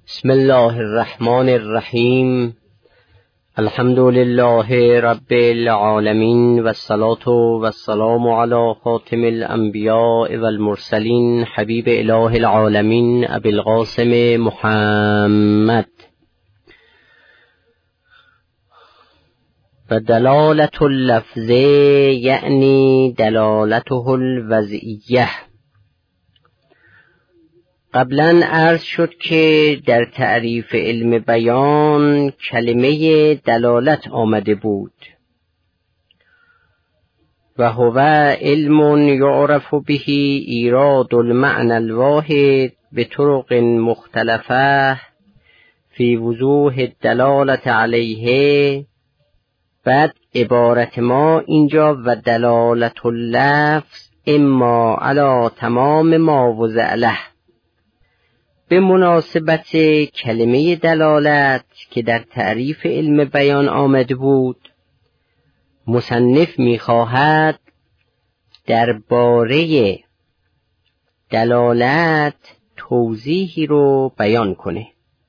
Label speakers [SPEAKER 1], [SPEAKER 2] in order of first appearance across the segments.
[SPEAKER 1] بسم الله الرحمن الرحیم. الحمد لله رب العالمین و الصلاة و السلام علی خاتم الانبیاء و المرسلین حبیب اله العالمین ابی القاسم محمد. و دلالت اللفظ یعنی دلالته الوضعیه. قبلا عرض شد که در تعریف علم بیان کلمه دلالت آمده بود و هو علم یعرف به ایراد المعنى الواحد بطرق مختلفه فی وضوح الدلالت علیه. بعد عبارت ما اینجا و دلالت اللفظ اما علی تمام ما وضع له، به مناسبت کلمه دلالت که در تعریف علم بیان آمده بود. مصنف می‌خواهد درباره دلالت توضیحی رو بیان کنه،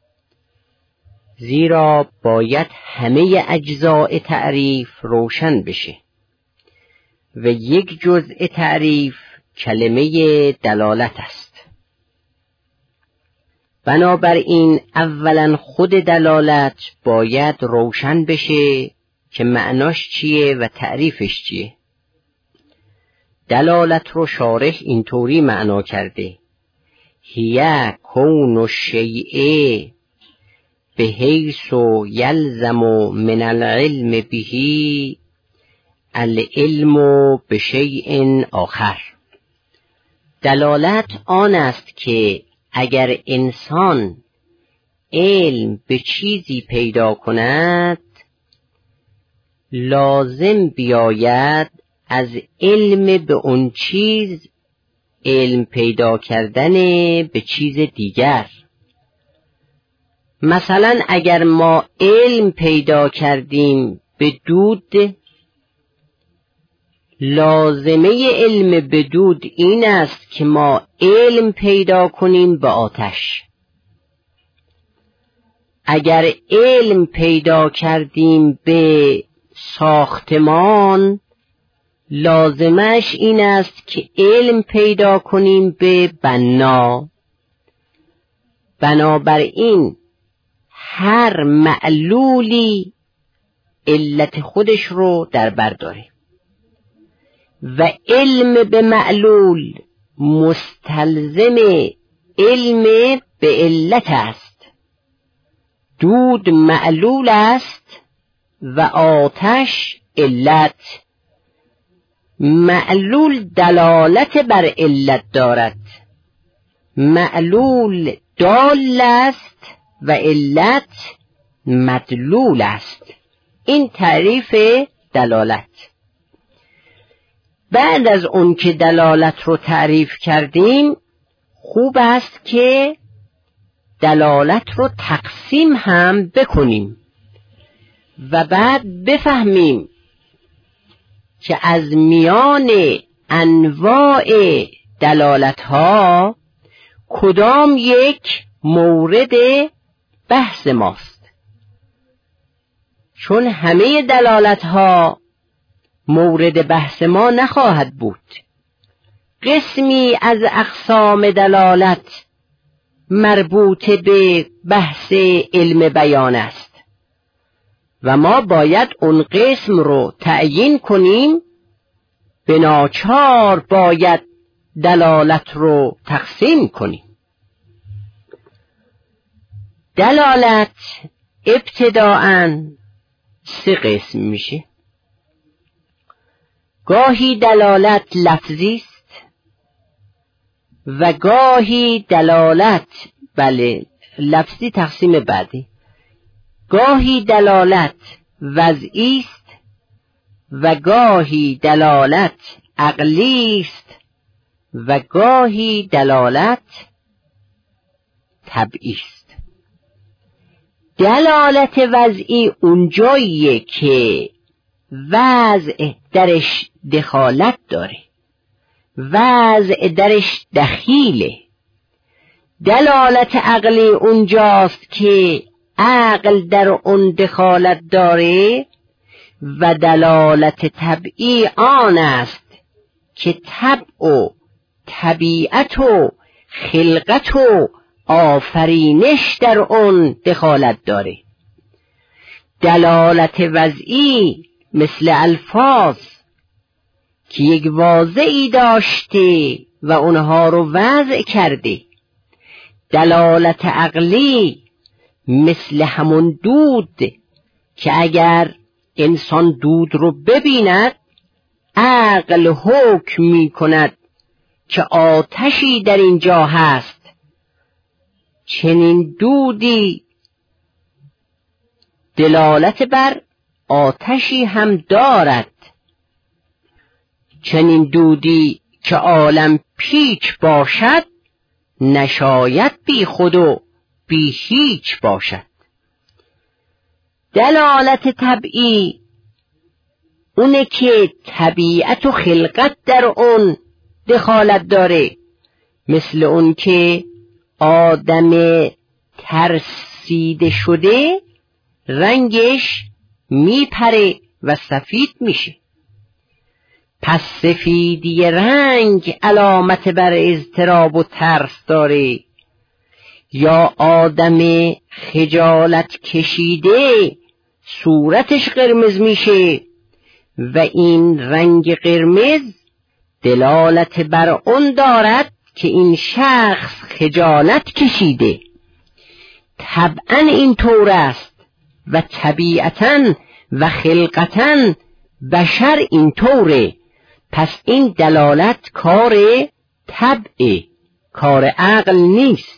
[SPEAKER 1] زیرا باید همه اجزاء تعریف روشن بشه و یک جزء تعریف کلمه دلالت است. بنابراین اولا خود دلالت باید روشن بشه که معناش چیه و تعریفش چیه. دلالت رو شارح اینطوری معنا کرده: هی کون الشیء بحیث یلزم من العلم به العلم بشیء آخر. دلالت آن است که اگر انسان علم به چیزی پیدا کند، لازم بیاید از علم به اون چیز علم پیدا کردن به چیز دیگر. مثلا اگر ما علم پیدا کردیم به دود، لازمه علم به دود این است که ما علم پیدا کنیم به آتش. اگر علم پیدا کردیم به ساختمان، لازمش این است که علم پیدا کنیم به بنا. بنابراین هر معلولی علت خودش رو در بر داره و علم به معلول مستلزم علم به علت است. دود معلول است و آتش علت. معلول دلالت بر علت دارد، معلول دال است و علت مدلول است. این تعریف دلالت. بعد از اون که دلالت رو تعریف کردیم، خوب است که دلالت رو تقسیم هم بکنیم و بعد بفهمیم که از میان انواع دلالت ها کدام یک مورد بحث ماست. چون همه دلالت ها مورد بحث ما نخواهد بود. قسمی از اقسام دلالت مربوط به بحث علم بیان است و ما باید اون قسم رو تعیین کنیم. به ناچار باید دلالت رو تقسیم کنیم. دلالت ابتداءً 3 قسم میشه. گاهی دلالت لفظی است و گاهی دلالت لفظی تقسیم بعدی. گاهی دلالت وضعی است و گاهی دلالت عقلی است و گاهی دلالت طبعی است. دلالت وضعی اونجاییه که وضع درش دخالت داره، وضع درش دخیله. دلالت عقلی اونجاست که عقل در اون دخالت داره و دلالت طبعی آن است که طبع و طبیعت و خلقت و آفرینش در اون دخالت داره. دلالت وضعی مثل الفاظ که یک واضعی داشته و اونها رو وضع کرده. دلالت عقلی مثل همون دود که اگر انسان دود رو ببیند عقل حکم می کند که آتشی در اینجا هست، چنین دودی دلالت بر آتشی هم دارد. چنین دودی که عالم پیچ باشد نشاید بی خود و بی هیچ باشد. دلالت طبعی اونه که طبیعت و خلقت در اون دخالت داره، مثل اون که آدم ترسیده شده رنگش میپره و سفید میشه. پس سفیدی رنگ علامت بر اضطراب و ترس داره. یا آدم خجالت کشیده صورتش قرمز میشه و این رنگ قرمز دلالت بر اون دارد که این شخص خجالت کشیده. طبعا این طور است و طبیعتاً و خلقتاً بشر این طوره. پس این دلالت کار طبع، کار عقل نیست.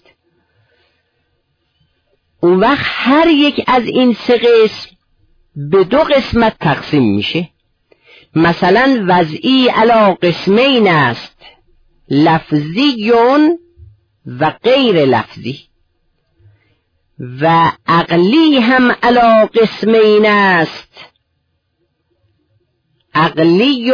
[SPEAKER 1] اون وقت هر یک از این سه قسم به دو قسمت تقسیم میشه. مثلا وضعی علی قسمین است، لفظی و غیر لفظی، و عقلی هم علی قسمین است، عقلی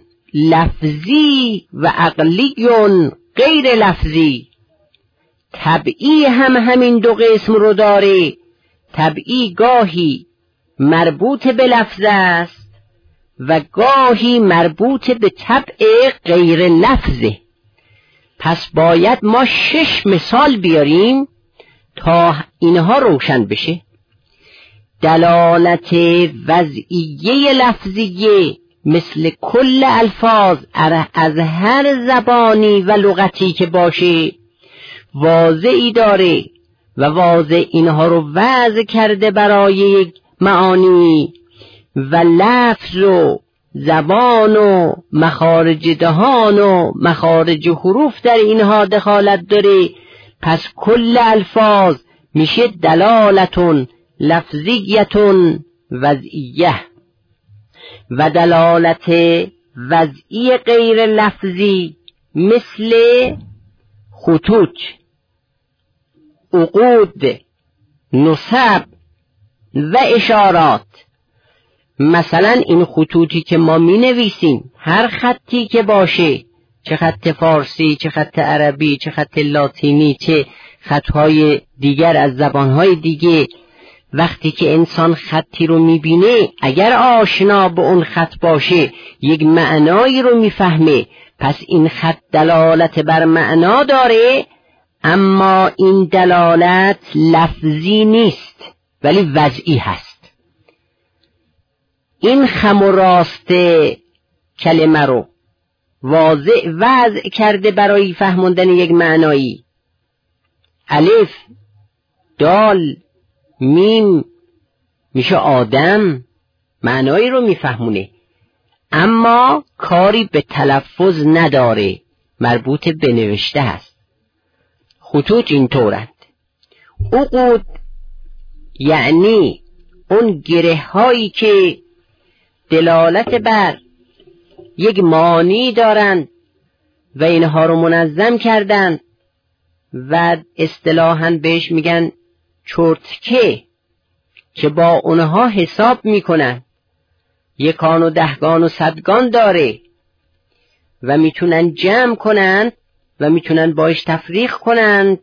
[SPEAKER 1] لفظی و عقلی غیر لفظی. طبعی هم همین دو قسم رو داره. طبعی گاهی مربوط به لفظ است و گاهی مربوط به طبع غیر لفظه. پس باید ما 6 مثال بیاریم تا اینها روشن بشه. دلالت وضعیه لفظیه مثل کل الفاظ از هر زبانی و لغتی که باشه واضعی داره و واضع اینها رو وضع کرده برای یک معانی، و لفظ و زبان و مخارج دهان و مخارج حروف در اینها دخالت داره. پس کل الفاظ میشه دلالتون لفظیتون وضعیه. و دلالت وضعی غیر لفظی مثل خطوط، عقود، نسب و اشارات. مثلا این خطوطی که ما می نویسیم، هر خطی که باشه، چه خط فارسی، چه خط عربی، چه خط لاتینی، چه خطهای دیگر از زبانهای دیگه، وقتی که انسان خطی رو میبینه اگر آشنا به اون خط باشه یک معنایی رو میفهمه. پس این خط دلالت بر معنا داره، اما این دلالت لفظی نیست ولی وضعی هست. این خم و راست کلمه رو واضع وضع کرده برای فهموندن یک معنایی. الف، دال، میم میشه آدم، معنایی رو میفهمونه، اما کاری به تلفظ نداره، مربوط به نوشته هست. خطوط این طورند. عقود یعنی اون گره هایی که دلالت بر یک معنی دارند و اینها رو منظم کردند و اصطلاحاً بهش میگن چرتکه، که با اونها حساب میکنن. یکان و دهگان و صدگان داره و میتونن جمع کنند و میتونن باش تفریق کنند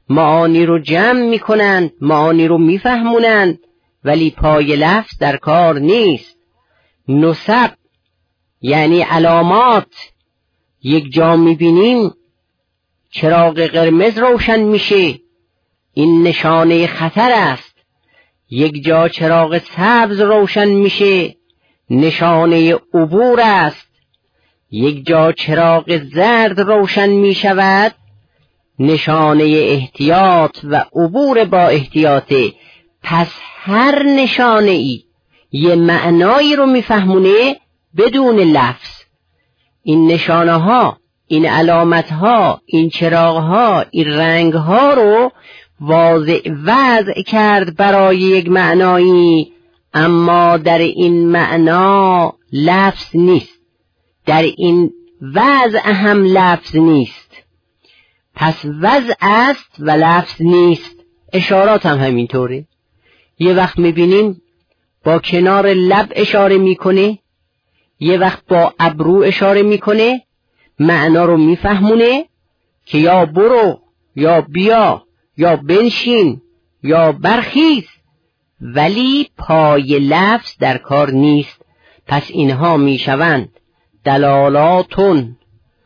[SPEAKER 1] معانی رو جمع میکنند، معانی رو میفهمونند، ولی پای لفظ در کار نیست. نسب یعنی علامات. یک جا میبینیم چراغ قرمز روشن میشه، این نشانه خطر است. یک جا چراغ سبز روشن میشه، نشانه عبور است. یک جا چراغ زرد روشن میشود، نشانه احتیاط و عبور با احتیاطه. پس هر نشانه ای یه معنایی رو میفهمونه بدون لفظ. این نشانه ها، این علامت ها، این چراغ ها، این رنگ ها رو وضع کرد برای یک معنایی، اما در این معنا لفظ نیست، در این وضع هم لفظ نیست. پس وضع است و لفظ نیست. اشارات هم همینطوره. یه وقت میبینیم با کنار لب اشاره میکنه، یه وقت با ابرو اشاره میکنه، معنا رو میفهمونه که یا برو، یا بیا، یا بنشین، یا برخیز، ولی پای لفظ در کار نیست. پس اینها میشوند دلالاتون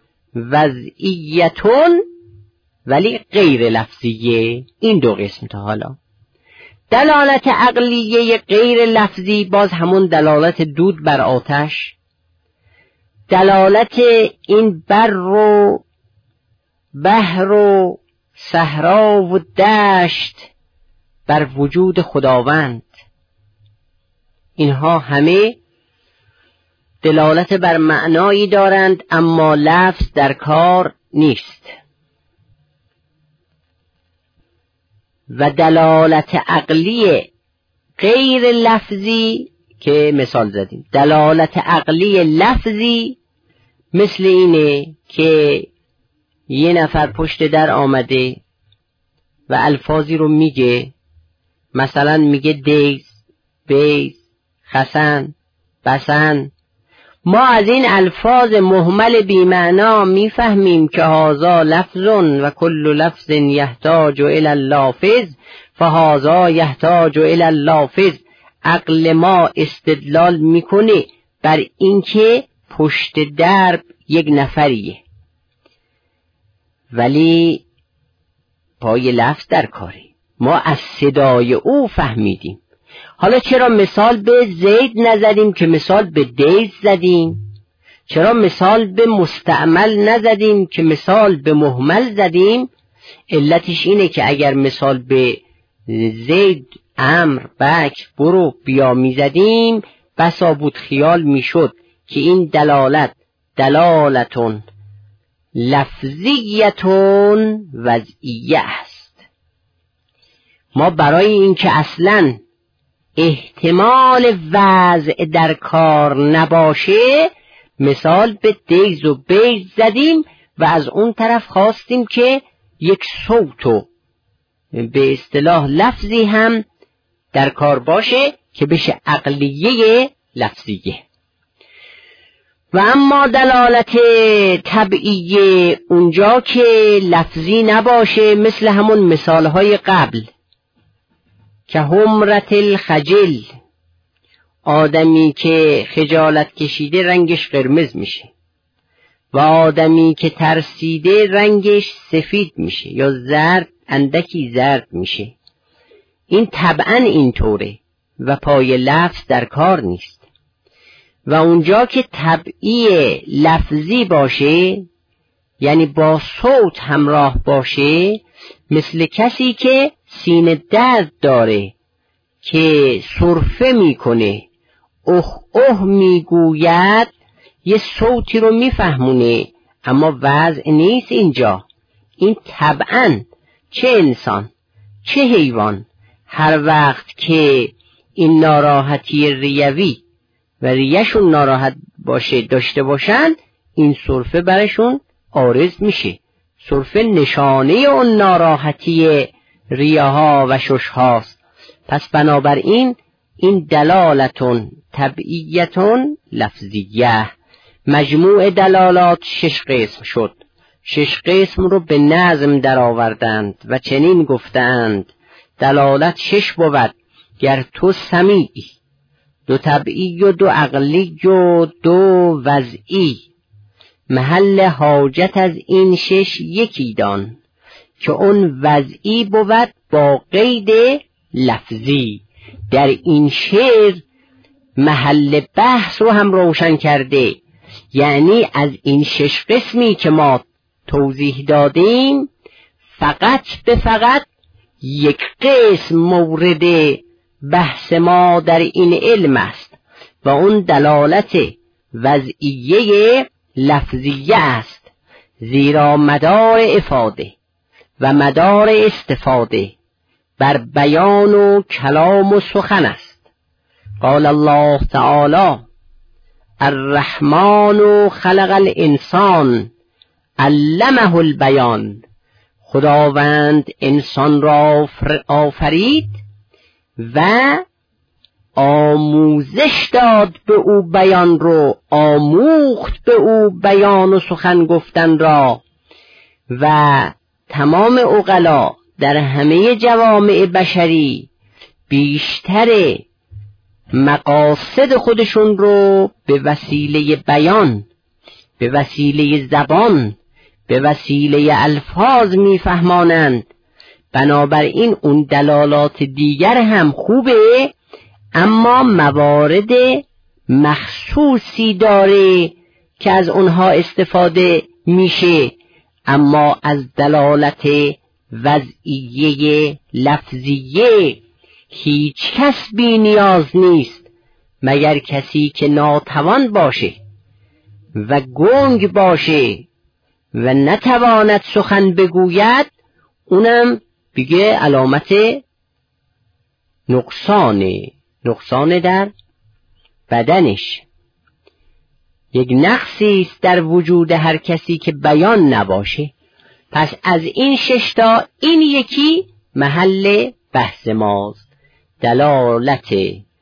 [SPEAKER 1] وضعیتون ولی غیر لفظیه. این دو قسم. تا حالا دلالت عقلیه غیر لفظی باز همون دلالت دود بر آتش، دلالت این بر و بحر و صحرا و دشت بر وجود خداوند، اینها همه دلالت بر معنایی دارند اما لفظ در کار نیست. و دلالت عقلی غیر لفظی که مثال زدیم، دلالت عقلی لفظی مثل اینه که یه نفر پشت در آمده و الفاظی رو میگه، مثلا میگه دیز، بیز، خسن، بسن. ما از این الفاظ مهمل بی‌معنا میفهمیم که هذا لفظ و کل لفظ یحتاج الی اللافظ فهذا یحتاج الی اللافظ. عقل ما استدلال میکنه بر اینکه پشت درب یک نفریه، ولی پای لفظ در کاره. ما از صدای او فهمیدیم. حالا چرا مثال به زید نزدیم که مثال به دیز زدیم؟ چرا مثال به مستعمل نزدیم که مثال به مهمل زدیم؟ علتش اینه که اگر مثال به زید، امر، بکر، برو، بیا میزدیم بسا بود خیال میشد که این دلالت دلالتون لفظیتون وضعیه است. ما برای این که اصلاً احتمال وضع در کار نباشه مثال به دیز و بیز زدیم و از اون طرف خواستیم که یک صوت به اصطلاح لفظی هم در کار باشه که بشه عقلیه لفظیه. و اما دلالت طبعیه اونجا که لفظی نباشه مثل همون مثالهای قبل که حمرت الخجل، آدمی که خجالت کشیده رنگش قرمز میشه و آدمی که ترسیده رنگش سفید میشه یا زرد، اندکی زرد میشه. این طبعا اینطوره و پای لفظ در کار نیست. و اونجا که طبعی لفظی باشه یعنی با صوت همراه باشه، مثل کسی که سینه درد داره که سرفه میکنه، اوه اوه میگوید، یه صوتی رو میفهمونه اما وضع نیست اینجا. این طبعا چه انسان چه حیوان هر وقت که این ناراحتی ریوی و ریشون ناراحت باشه داشته باشن، این سرفه برشون عارض میشه. سرفه نشانه اون ناراحتی ریه‌ها و شش‌هاست. پس بنابراین این دلالتون طبعیتون لفظیه. مجموع دلالات 6 قسم شد. 6 قسم رو به نظم در آوردند و چنین گفتند دلالت 6 بود گر تو سمیعی، 2 طبعی و 2 عقلی و 2 وضعی. محل حاجت از این 6 یکی دان، که اون وضعی بود با قید لفظی. در این شعر محل بحث رو هم روشن کرده، یعنی از این 6 قسمی که ما توضیح دادیم فقط یک قسم مورد بحث ما در این علم است و اون دلالت وضعیه لفظیه است، زیرا مدار افاده و مدار استفاده بر بیان و کلام و سخن است. قال الله تعالی الرحمن خلق الانسان علمه البیان. خداوند انسان را آفرید و آموزش داد به او بیان رو، آموخت به او بیان و سخن گفتن را. و تمام عقلا در همه جوامع بشری بیشتر مقاصد خودشون رو به وسیله بیان، به وسیله زبان، به وسیله الفاظ میفهمانند. بنابراین اون دلالات دیگر هم خوبه، اما موارد مخصوصی داره که از اونها استفاده میشه. اما از دلالت وضعیه لفظیه هیچ کس بی نیاز نیست مگر کسی که ناتوان باشه و گنگ باشه و نتواند سخن بگوید. اونم بگه علامت نقصان در بدنش، یک نقصی است در وجود هر کسی که بیان نباشه. پس از این 6 تا این یکی محل بحث ماست، دلالت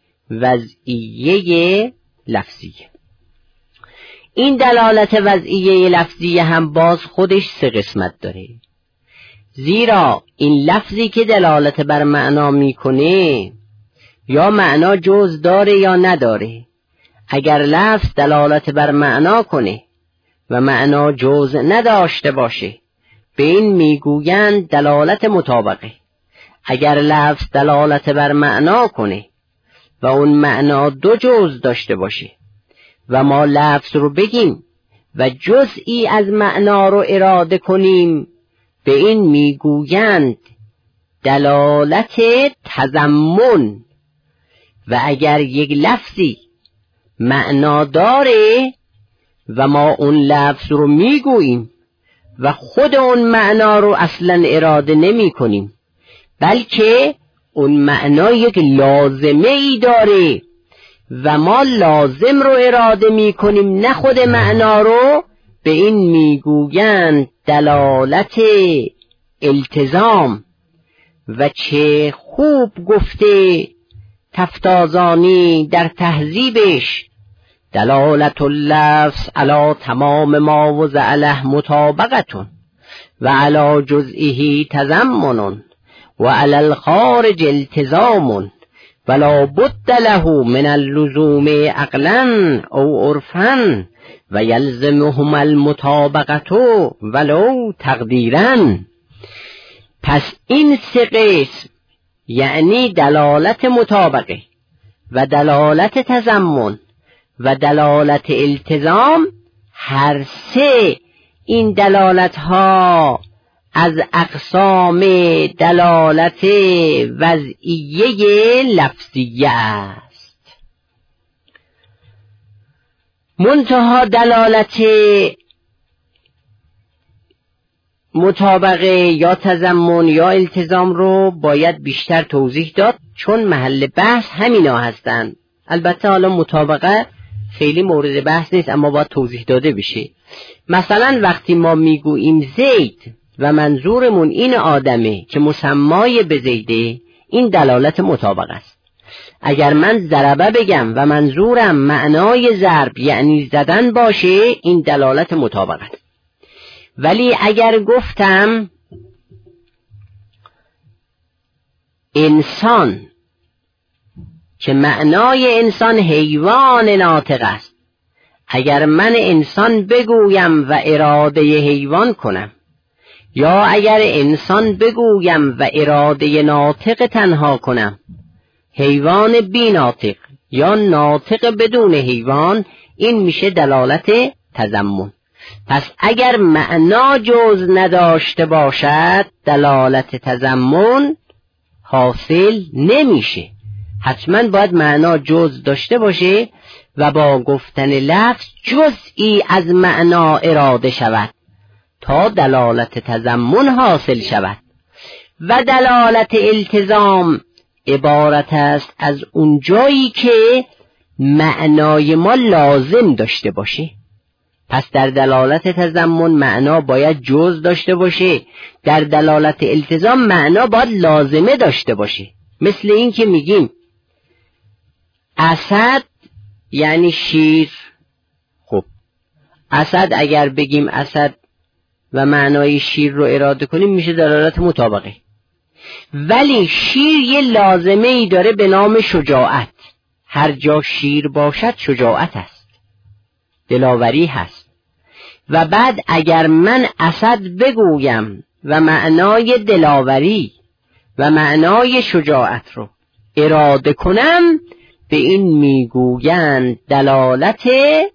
[SPEAKER 1] وضعیه لفظیه. این دلالت وضعیه لفظیه هم باز خودش 3 قسمت داره، زیرا این لفظی که دلالت بر معنا میکنه یا معنا جز داره یا نداره. اگر لفظ دلالت بر معنا کنه و معنا جز نداشته باشه به این میگویند دلالت مطابقه. اگر لفظ دلالت بر معنا کنه و اون معنا 2 جز داشته باشه و ما لفظ رو بگیم و جزئی از معنا رو اراده کنیم به این میگویند دلالت تضمن. و اگر یک لفظی معنا داره و ما اون لفظ رو میگوییم و خود اون معنا رو اصلا اراده نمی کنیم، بلکه اون معنا یک لازمه ای داره و ما لازم رو اراده می کنیم نه خود معنا رو، به این میگویند دلالت التزام. و چه خوب گفته تفتازانی در تهذیبش دلالت اللفظ علی تمام ما وضع له مطابقتون و علی جزئه تضمن و علی الخارج التزام ولا بد له من اللزوم عقلا او عرفا و یلزمهم المطابقت ولو تقدیرا. پس این 3 قسم یعنی دلالت مطابقه و دلالت تضمن و دلالت التزام، هر 3 این دلالت ها از اقسام دلالت وضعیه لفظیه است. منتها دلالت مطابقه یا تضمن یا التزام رو باید بیشتر توضیح داد، چون محل بحث همینا هستند. البته حالا مطابقه خیلی مورد بحث نیست اما باید توضیح داده بشه. مثلا وقتی ما میگوییم زید و منظورمون این آدمه که مسمای به زیده، این دلالت مطابقه است. اگر من ضربه بگم و منظورم معنای ضرب یعنی زدن باشه، این دلالت مطابقه است. ولی اگر گفتم انسان، که معنای انسان حیوان ناطق است، اگر من انسان بگویم و اراده حیوان کنم، یا اگر انسان بگویم و اراده ناطق تنها کنم، حیوان بی ناطق یا ناطق بدون حیوان، این میشه دلالت تضمن. پس اگر معنا جز نداشته باشد دلالت تضمن حاصل نمیشه، حتما باید معنا جز داشته باشه و با گفتن لفظ جزئی از معنا اراده شود تا دلالت تضمن حاصل شود. و دلالت التزام عبارت است از اون جایی که معنای ما لازم داشته باشه. پس در دلالت تضمن معنا باید جز داشته باشه، در دلالت التزام معنا باید لازمه داشته باشه. مثل این که میگیم اسد یعنی شیر. خب اسد اگر بگیم اسد و معنای شیر رو اراده کنیم میشه دلالت مطابقه. ولی شیر یه لازمه ای داره به نام شجاعت. هر جا شیر باشد شجاعت است، دلاوری هست. و بعد اگر من اسد بگویم و معنای دلاوری و معنای شجاعت رو اراده کنم، به این میگویند دلالت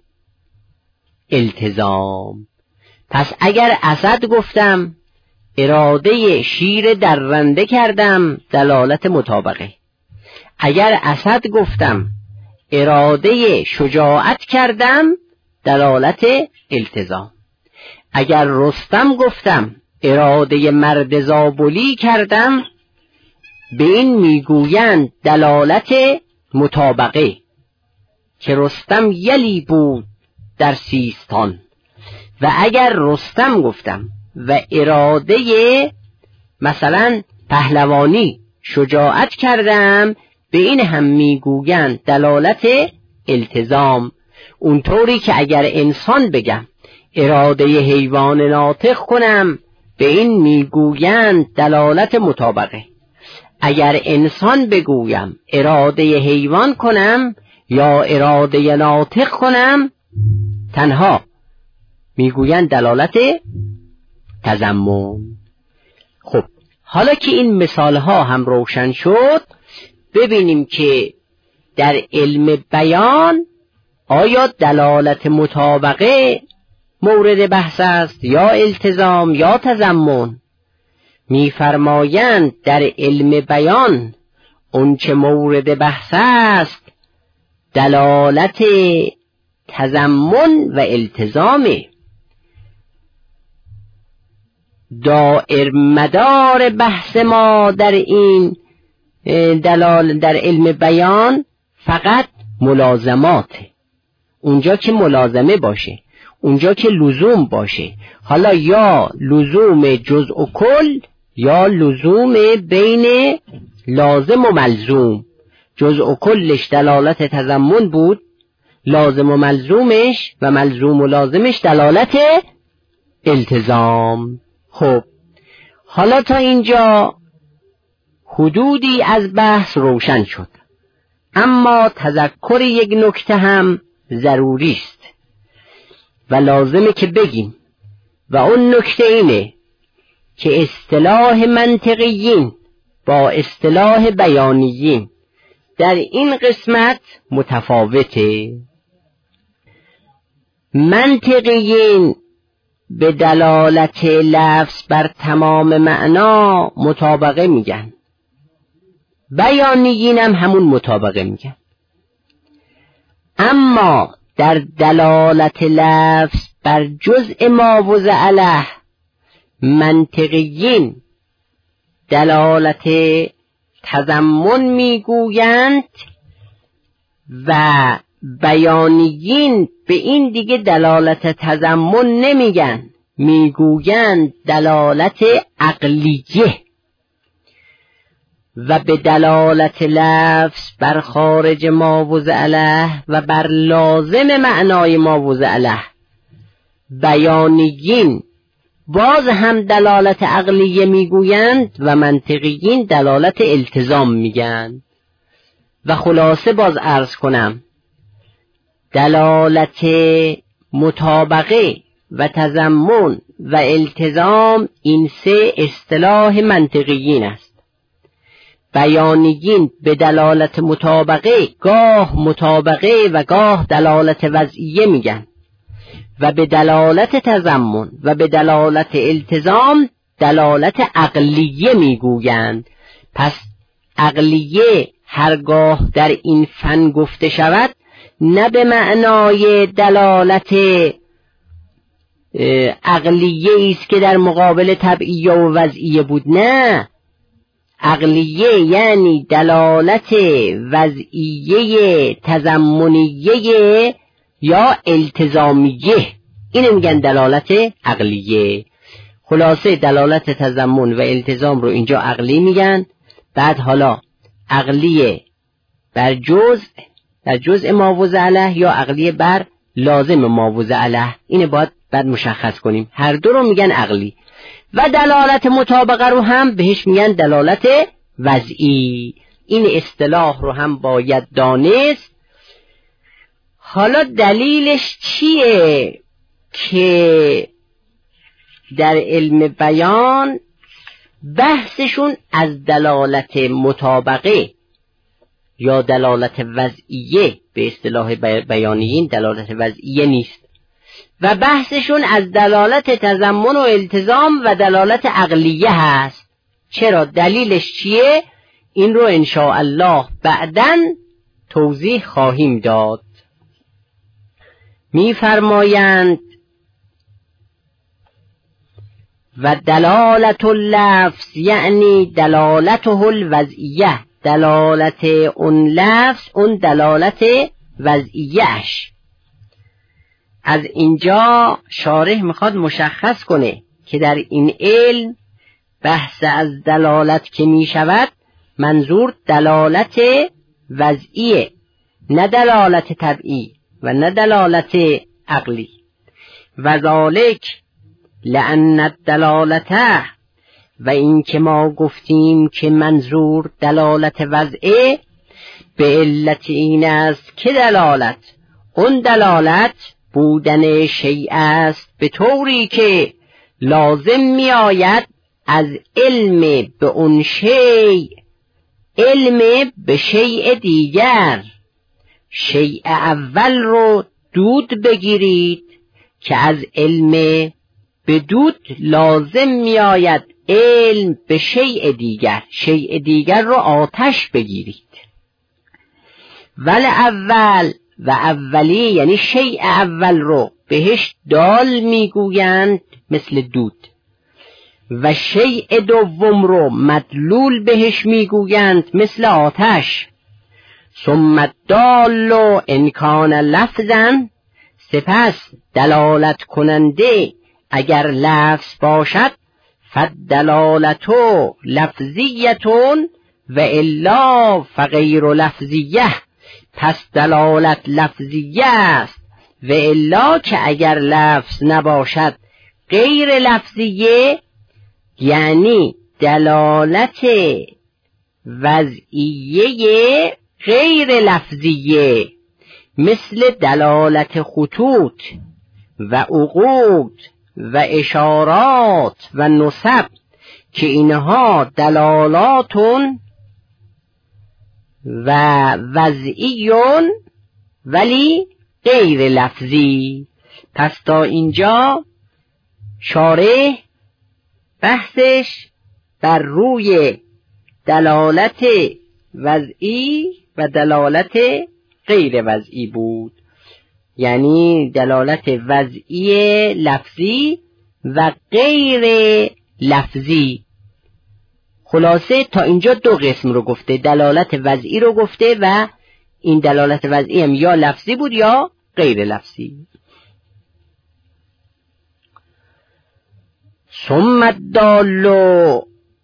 [SPEAKER 1] التزام. پس اگر اسد گفتم اراده شیر درنده کردم، دلالت مطابقه. اگر اسد گفتم اراده شجاعت کردم، دلالت التزام. اگر رستم گفتم اراده مرد زابلی کردم، به این میگویند دلالت مطابقه، که رستم یلی بود در سیستان. و اگر رستم گفتم و اراده مثلا پهلوانی شجاعت کردم، به این هم میگویند دلالت التزام. اونطوری که اگر انسان بگم اراده حیوان ناطق کنم، به این میگویند دلالت مطابقه. اگر انسان بگویم اراده حیوان کنم یا اراده ناطق کنم، تنها میگویند دلالت تضمن. خب حالا که این مثال ها هم روشن شد، ببینیم که در علم بیان آیا دلالت مطابقه مورد بحث است یا التزام یا تضمن. می‌فرمایند در علم بیان اون چه مورد بحث است دلالت تضمن و التزامه. دائر مدار بحث ما در این در علم بیان فقط ملازماته. اونجا که ملازمه باشه، اونجا که لزوم باشه، حالا یا لزوم جزء و کل یا لزوم بین لازم و ملزوم. جزء و کلش دلالت تضمن بود، لازم و ملزومش و ملزوم و لازمش دلالت التزام. خب حالا تا اینجا حدودی از بحث روشن شد، اما تذکر یک نکته هم ضروری است و لازمه که بگیم، و اون نکته اینه که اصطلاح منطقیین با اصطلاح بیانیین در این قسمت متفاوته. منطقیین به دلالت لفظ بر تمام معنا مطابقه میگن، بیانیین هم همون مطابقه میگن. اما در دلالت لفظ بر جزء ما وضع له منطقیین دلالت تضمن میگویند و بیانیین به این دیگه دلالت تضمن نمیگن، میگویند دلالت عقلیه. و به دلالت لفظ بر خارج ما وضع له و بر لازم معنای ما وضع له بیانیین باز هم دلالت عقلیه میگویند و منطقیین دلالت التزام میگن. و خلاصه باز عرض کنم دلالت مطابقه و تضمن و التزام این سه اصطلاح منطقیین است. بیانیین به دلالت مطابقه گاه مطابقه و گاه دلالت وضعیه میگن و به دلالت تضمن و به دلالت التزام دلالت عقلیه میگویند. پس عقلیه هرگاه در این فن گفته شود نه به معنای دلالت عقلیه است که در مقابل طبعیه و وضعیه بود، نه، عقلیه یعنی دلالت وضعیه تضمنیه یا التزامیه، اینو میگن دلالت عقلیه. خلاصه دلالت تضمن و التزام رو اینجا عقلی میگن. بعد حالا عقلیه بر جزء ما وضع علیه یا عقلیه بر لازم ما وضع علیه، اینو باید بعد مشخص کنیم. هر دو رو میگن عقلی. و دلالت مطابقه رو هم بهش میگن دلالت وضعی. این اصطلاح رو هم باید دانست. حالا دلیلش چیه که در علم بیان بحثشون از دلالت مطابقه یا دلالت وضعیه، به اصطلاح بیانیین دلالت وضعیه نیست، و بحثشون از دلالت تضمن و التزام و دلالت عقلیه هست. چرا؟ دلیلش چیه؟ این رو انشاءالله بعداً توضیح خواهیم داد. می‌فرمایند و دلالت اللفظ یعنی دلالته الوضعیه، دلالت اون لفظ اون دلالت وضعیهش. از اینجا شارح میخواد مشخص کنه که در این علم بحث از دلالت که میشود منظور دلالت وضعیه، نه دلالت طبعی و نه دلالت عقلی. و ذالک لأن الدلالته، و این که ما گفتیم که منظور دلالت وضعه به علت این است که دلالت اون دلالت بودن شیء است به طوری که لازم می آید از علم به اون شیء علم به شیء دیگر. شیء اول رو دود بگیرید که از علم به دود لازم می آید علم به شیء دیگر، شیء دیگر رو آتش بگیرید. اول و اولی یعنی شیء اول رو بهش دال میگویند مثل دود، و شیء دوم رو مدلول بهش میگویند مثل آتش. ثم الدال ان کان لفظا، سپس دلالت کننده اگر لفظ باشد فالدلالتو لفظیتون و الا فغیر لفظیه، پس دلالت لفظیه است و الا که اگر لفظ نباشد غیر لفظیه، یعنی دلالت وضعیه غیر لفظیه، مثل دلالت خطوط و عقود و اشارات و نسب که اینها دلالاتون و وضعیون ولی غیر لفظی. پس تا اینجا شارح بحثش بر روی دلالت وضعی و دلالت غیر وضعی بود، یعنی دلالت وضعی لفظی و غیر لفظی. خلاصه تا اینجا دو قسم رو گفته، دلالت وضعی رو گفته و این دلالت وضعی هم یا لفظی بود یا غیر لفظی. ثم الدال،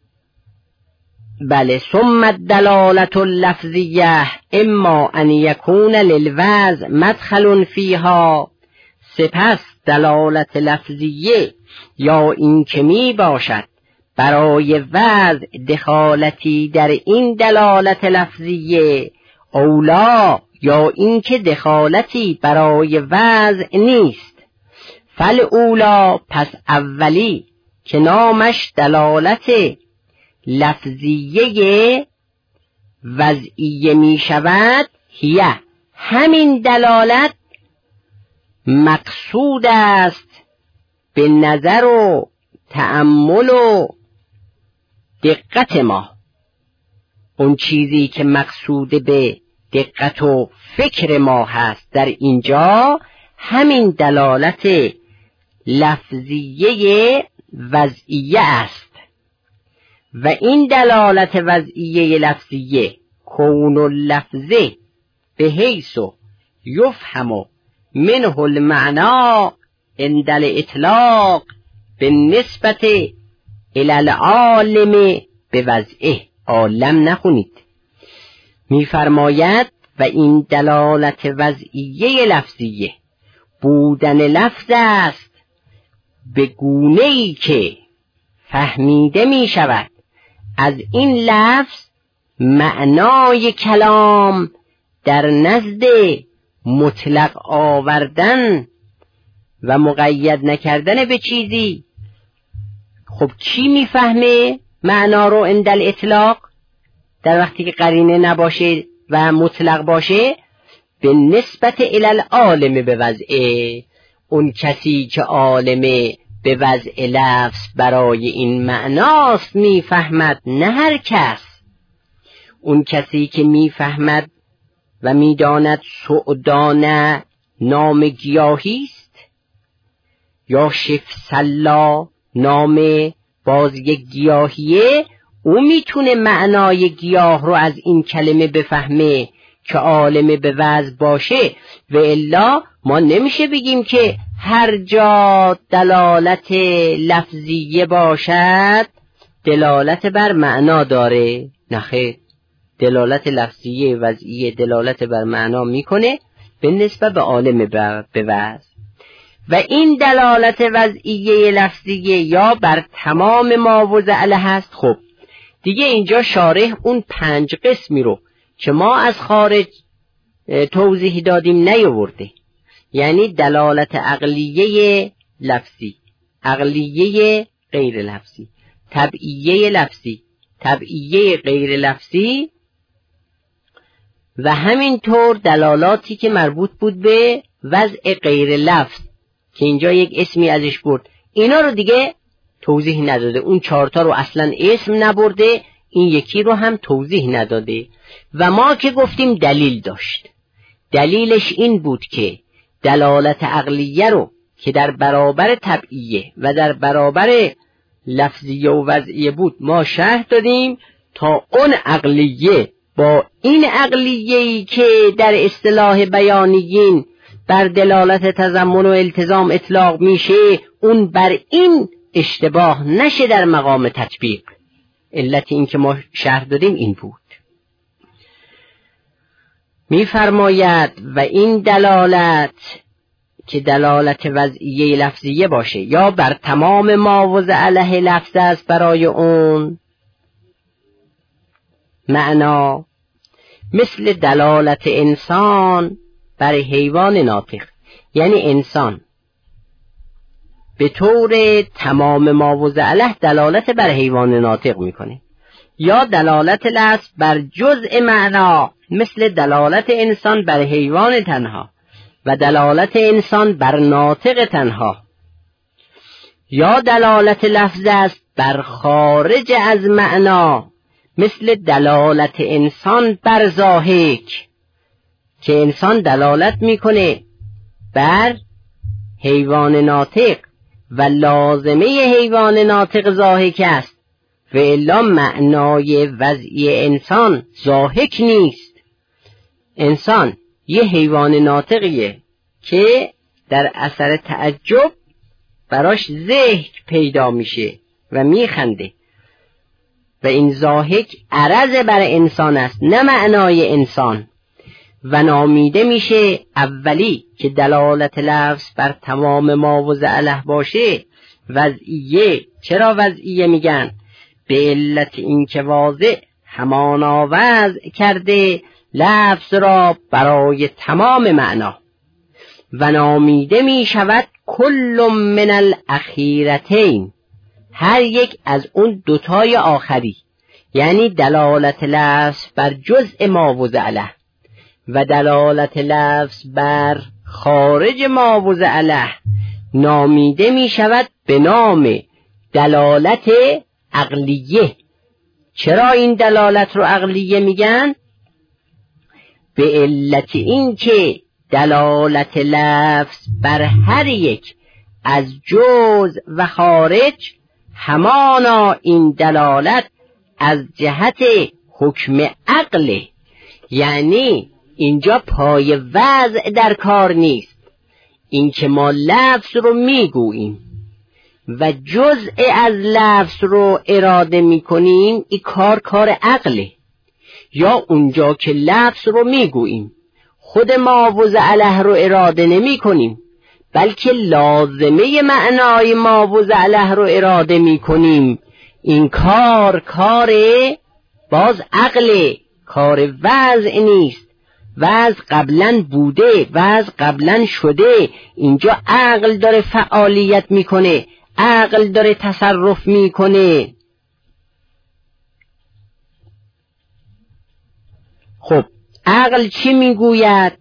[SPEAKER 1] ثم الدلالة اللفظیه اما ان یکون للوضع مدخل فیها، سپس دلالت لفظیه یا این که می باشد برای وضع دخالتی در این دلالت لفظیه، اولا یا این که دخالتی برای وضع نیست. فل اولا پس اولی که نامش دلالت لفظیه وضعیه می شود، هیه همین دلالت مقصود است به نظر و تأمل و دقت ما. اون چیزی که مقصود به دقت و فکر ما هست در اینجا همین دلالت لفظیه وضعیه است. و این دلالت وضعیه لفظیه کون اللفظه به حیث یفهم منه المعنا عند الاطلاق به نسبت الی العالم به وضعه. عالم نخونید. میفرماید و این دلالت وضعیه لفظیه بودن لفظ است به گونه‌ای که فهمیده می شود از این لفظ معنای کلام در نزد مطلق آوردن و مقید نکردن به چیزی. خب کی میفهمه معنا رو عند الاطلاق در وقتی که قرینه نباشه و مطلق باشه؟ به نسبت الی العالم به وضعه، اون کسی که عالم به وضع لفظ برای این معناست میفهمد، نه هر کس. اون کسی که میفهمد و میداند سعدانه نام گیاهیست یا شفسلا نام باز یک گیاهیه، او میتونه معنای گیاه رو از این کلمه بفهمه که عالم به وضع باشه. و الا ما نمیشه بگیم که هر جا دلالت لفظیه باشد دلالت بر معنا داره. نخیر، دلالت لفظیه وضعیه دلالت بر معنا میکنه به نسبت به عالم به وضع. و این دلالت وضعیه لفظیه یا بر تمام ما وضع هست. خب دیگه اینجا شارح اون 5 قسمی رو که ما از خارج توضیح دادیم نیاورده، یعنی دلالت عقلیه لفظی، عقلیه غیر لفظی، طبعیه لفظی، طبعیه غیر لفظی و همینطور دلالاتی که مربوط بود به وضع غیر لفظ که اینجا یک اسمی ازش برد. اینا رو دیگه توضیح نداده، اون 4 رو اصلا اسم نبرده، این یکی رو هم توضیح نداده. و ما که گفتیم دلیل داشت، دلیلش این بود که دلالت عقلیه رو که در برابر طبعیه و در برابر لفظیه و وضعیه بود ما شرح دادیم تا اون عقلیه با این عقلیه‌ای که در اصطلاح بیانیین بر دلالت تضمن و التزام اطلاق میشه اون بر این اشتباه نشه در مقام تطبیق. علت این که ما شرح دادیم این بود. میفرماید و این دلالت که دلالت وضعیه لفظیه باشه یا بر تمام ما وضع له لفظ است برای اون معنا، مثل دلالت انسان بر حیوان ناطق، یعنی انسان به طور تمام ما وضع له دلالت بر حیوان ناطق میکنه، یا دلالت لفظ بر جزء معنا مثل دلالت انسان بر حیوان تنها و دلالت انسان بر ناطق تنها، یا دلالت لفظ است بر خارج از معنا مثل دلالت انسان بر ضاحک که انسان دلالت میکنه بر حیوان ناطق و لازمه حیوان ناطق ضاحک است و الا معنای وضعی انسان ضاحک نیست. انسان یه حیوان ناطقیه که در اثر تعجب براش ضحک پیدا میشه و میخنده و این ضاحک عرض بر انسان است نه معنای انسان. و نامیده میشه اولی که دلالت لفظ بر تمام ما و زعله باشه وضعیه. چرا وضعیه میگن؟ به علت اینکه واضح همانا وضع کرده لفظ را برای تمام معنا. و نامیده می شود کل من الاخیرتین، هر یک از اون دوتای آخری، یعنی دلالت لفظ بر جزء ما و زعله و دلالت لفظ بر خارج ما و زعله نامیده می شود به نام دلالت عقلیه. چرا این دلالت رو عقلیه میگن؟ به علت این که دلالت لفظ بر هر یک از جزء و خارج همانا این دلالت از جهت حکم عقله، یعنی اینجا پای وضع در کار نیست. این که ما لفظ رو میگوییم و جزء از لفظ رو اراده میکنیم، این کار عقله. یا اونجا که لفظ رو میگوییم خود ما و زعله رو اراده نمی کنیم، بلکه لازمه معنای ما و زعله رو اراده می کنیم، این کار باز عقله، کار وضع نیست. وضع قبلا بوده، وضع قبلا شده، اینجا عقل داره فعالیت میکنه، عقل داره تصرف میکنه. خب عقل چی میگوید؟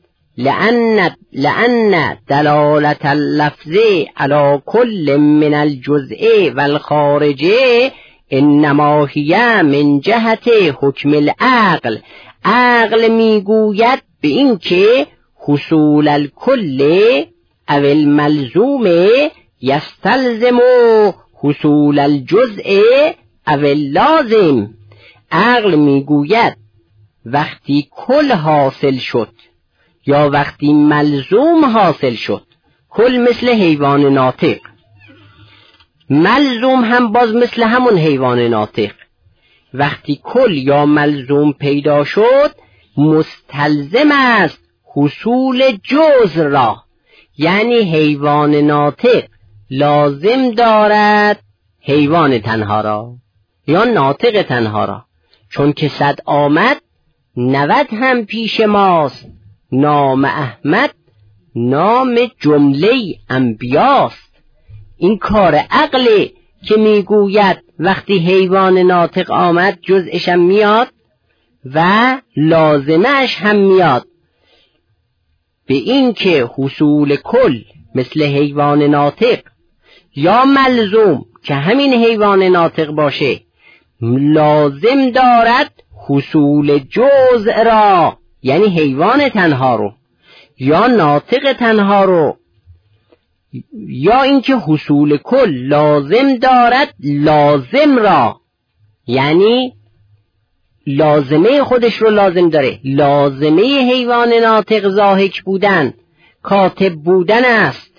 [SPEAKER 1] لأن دلالت اللفظ على كل من الجزء والخارج انما هي من جهت حکم العقل. عقل میگوید به این که حصول الکل او الملزوم یستلزم حصول الجزء او اللازم. عقل میگوید وقتی کل حاصل شد یا وقتی ملزوم حاصل شد، کل مثل حیوان ناطق، ملزوم هم باز مثل همون حیوان ناطق، وقتی کل یا ملزوم پیدا شد مستلزم است حصول جزء را، یعنی حیوان ناطق لازم دارد حیوان تنها را یا ناطق تنها را. چون که 100 آمد 90 هم پیش ماست، نام احمد نام جمله انبیاست. این کار عقله که میگوید وقتی حیوان ناطق آمد جزءشم میاد و لازمش هم میاد، به این که حصول کل مثل حیوان ناطق یا ملزوم که همین حیوان ناطق باشه لازم دارد حصول جزء را، یعنی حیوان تنها رو یا ناطق تنها رو، یا اینکه حصول کل لازم دارد لازم را، یعنی لازمه خودش رو لازم داره. لازمه حیوان ناطق ضاحک بودن، کاتب بودن است.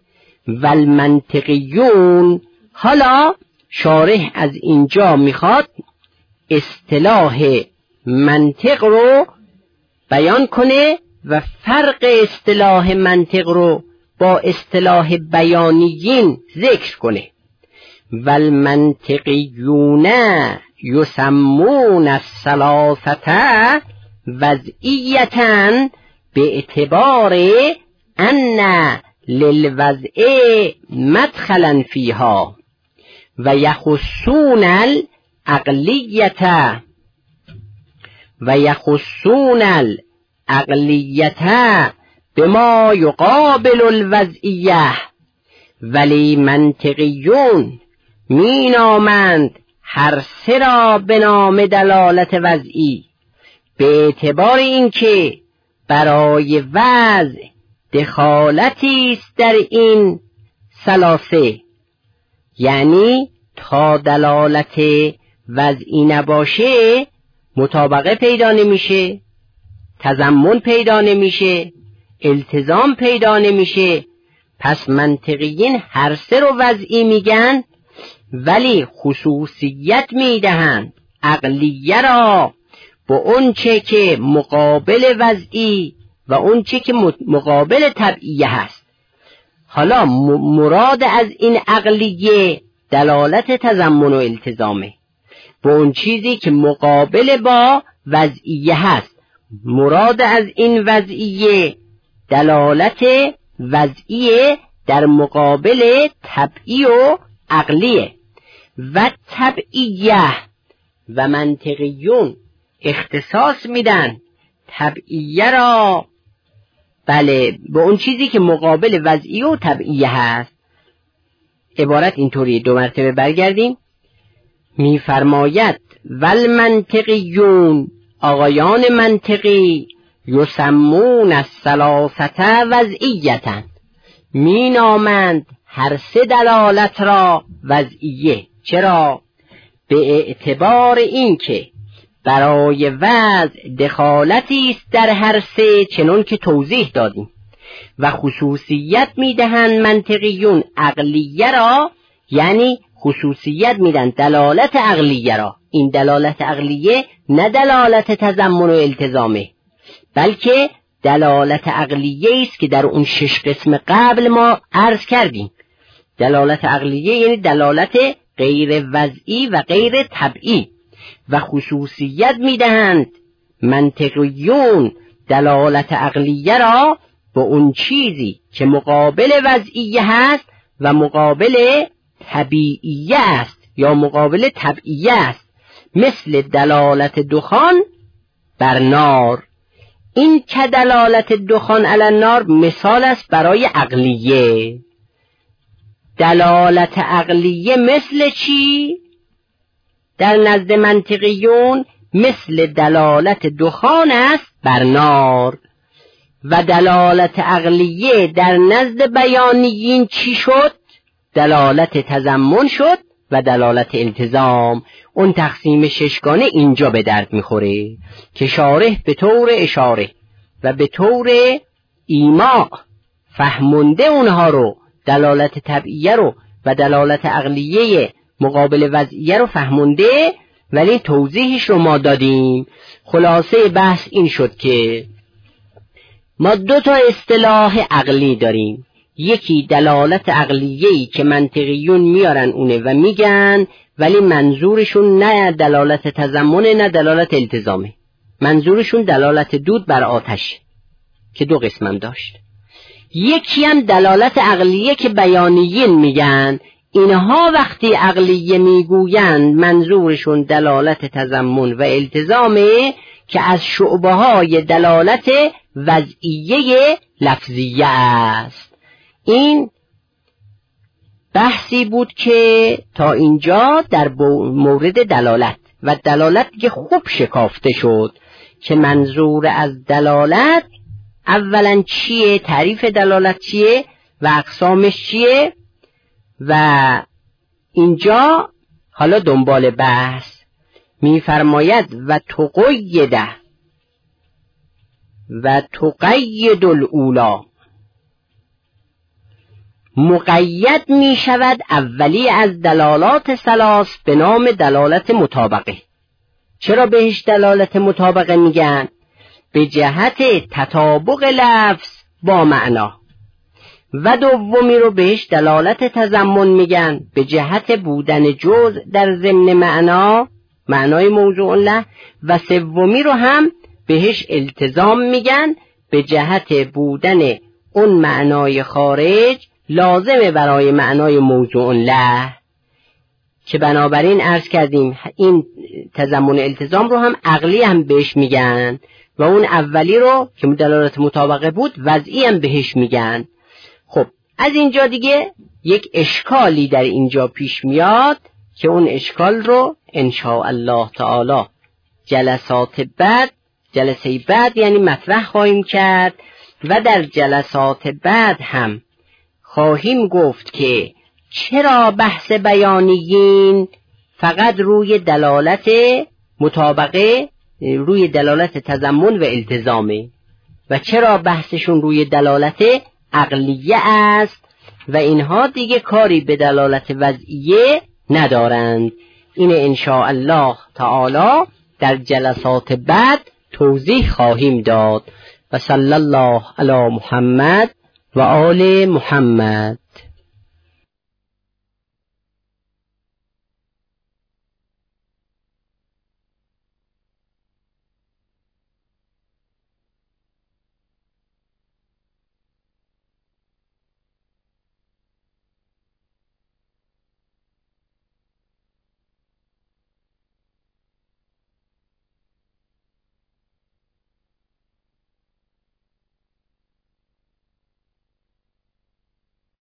[SPEAKER 1] والمنطقیون، حالا شارح از اینجا میخواد اصطلاح منطق رو بیان کنه و فرق اصطلاح منطق رو با اصطلاح بیانیین ذکر کنه. والمنطقیون یسمون الثلاثه وضعیة باعتبار ان للوضع مدخلا فیها و یخصون العقلیة بما یقابل الوضعیه. ولی منطقیون می نامند هر سه را به نام دلالت وضعی به اعتبار اینکه برای وضع دخالتی است در این ثلاثه، یعنی تا دلالت وضعی نباشه مطابقه پیدا نمیشه، تضمن پیدا نمیشه، التزام پیدا نمیشه. پس منطقیین هر سه رو وضعی میگن ولی خصوصیت میدهند عقلیه را با اون چه که مقابل وضعی و اون چه که مقابل طبعیه هست. حالا مراد از این عقلیه دلالت تضمن و التزامه، با اون چیزی که مقابل با وضعیه هست. مراد از این وضعیه دلالت وضعیه در مقابل طبعی و عقلیه. و طبعیه و منطقیون اختصاص میدن طبعیه را بله به اون چیزی که مقابل وضعی و طبعیه هست. عبارت اینطوری، دو مرتبه برگردیم. میفرماید والمنطقیون، آقایان منطقی، یسمون الثلاثه وضعیتا، می نامند هر سه دلالت را وضعیه. چرا؟ به اعتبار اینکه برای وضع دخالتی است در هر سه، چنان که توضیح دادیم. و خصوصیت میدهند منطقیون عقلیه را، یعنی خصوصیت میدن دلالت عقلیه را. این دلالت عقلیه نه دلالت تضمن و التزامه، بلکه دلالت عقلیه است که در اون 6 قسم قبل ما عرض کردیم. دلالت عقلیه یعنی دلالت غیر وضعی و غیر طبعی. و خصوصیت میدهند منطقیون دلالت عقلیه را با اون چیزی که مقابل وضعیه هست و مقابل طبیعیه است یا مقابل طبعیه است، مثل دلالت دخان بر نار. این که دلالت دخان علی النار مثال است برای عقلیه. دلالت عقلیه مثل چی؟ در نزد منطقیون مثل دلالت دخان است بر نار. و دلالت عقلیه در نزد بیانیین چی شد؟ دلالت تضمن شد و دلالت التزام. اون تقسیم ششگانه اینجا به درد میخوره که شارح به طور اشاره و به طور ایماء فهمونده اونها رو، دلالت طبعیه رو و دلالت عقلیه مقابل وضعیه رو فهمونده، ولی توضیحش رو ما دادیم. خلاصه بحث این شد که ما 2 اصطلاح عقلی داریم. یکی دلالت عقلیه‌ای که منطقیون میارن اونه و میگن، ولی منظورشون نه دلالت تضمن نه دلالت التزامه، منظورشون دلالت دود بر آتش که 2 قسمم داشت. یکی هم دلالت عقلیه که بیانیین میگن. اینها وقتی عقلیه میگویند منظورشون دلالت تضمن و التزامه که از شعبه های دلالت وضعیه لفظیه است. این بحثی بود که تا اینجا در مورد دلالت و دلالت که خوب شکافته شد که منظور از دلالت اولا چیه، تعریف دلالت چیه و اقسامش چیه. و اینجا حالا دنبال بحث میفرماید و تقید الاولا، مقید می شود اولی از دلالات 3 به نام دلالت مطابقه. چرا بهش دلالت مطابقه میگن؟ به جهت تطابق لفظ با معنا. و دومی رو بهش دلالت تضمن میگن به جهت بودن جزء در ضمن معنا، معنای موضوع له. و سومی رو هم بهش التزام میگن به جهت بودن اون معنای خارج لازمه برای معنای موضوع له، که بنابراین عرض کردیم این تضمن التزام رو هم عقلی هم بهش میگن و اون اولی رو که دلالت مطابقه بود وضعی هم بهش میگن. خب از اینجا دیگه یک اشکالی در اینجا پیش میاد که اون اشکال رو انشاء الله تعالی جلسه بعد یعنی مطرح خواهیم کرد و در جلسات بعد هم خواهیم گفت که چرا بحث بیانیین فقط روی دلالت مطابقه، روی دلالت تضمن و التزامه و چرا بحثشون روی دلالت عقلیه است و اینها دیگه کاری به دلالت وضعیه ندارند. این انشاء الله تعالی در جلسات بعد توضیح خواهیم داد. و صلی الله علی محمد و آل محمد.